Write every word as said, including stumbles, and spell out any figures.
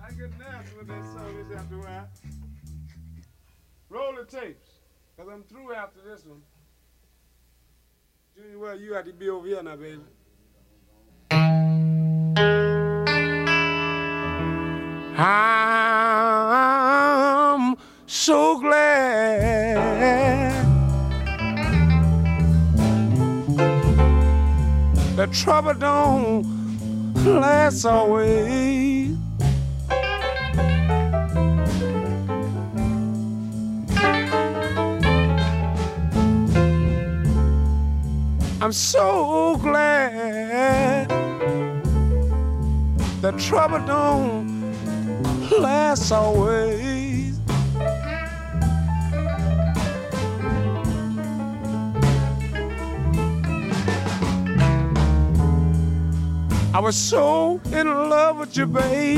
I get nasty with that song this after a while. Roll the tapes, because I'm through after this one. Junior, well, you have to be over here now, baby. I'm so glad that trouble don't last always. I'm so glad that trouble don't last always. I was so in love with you, babe.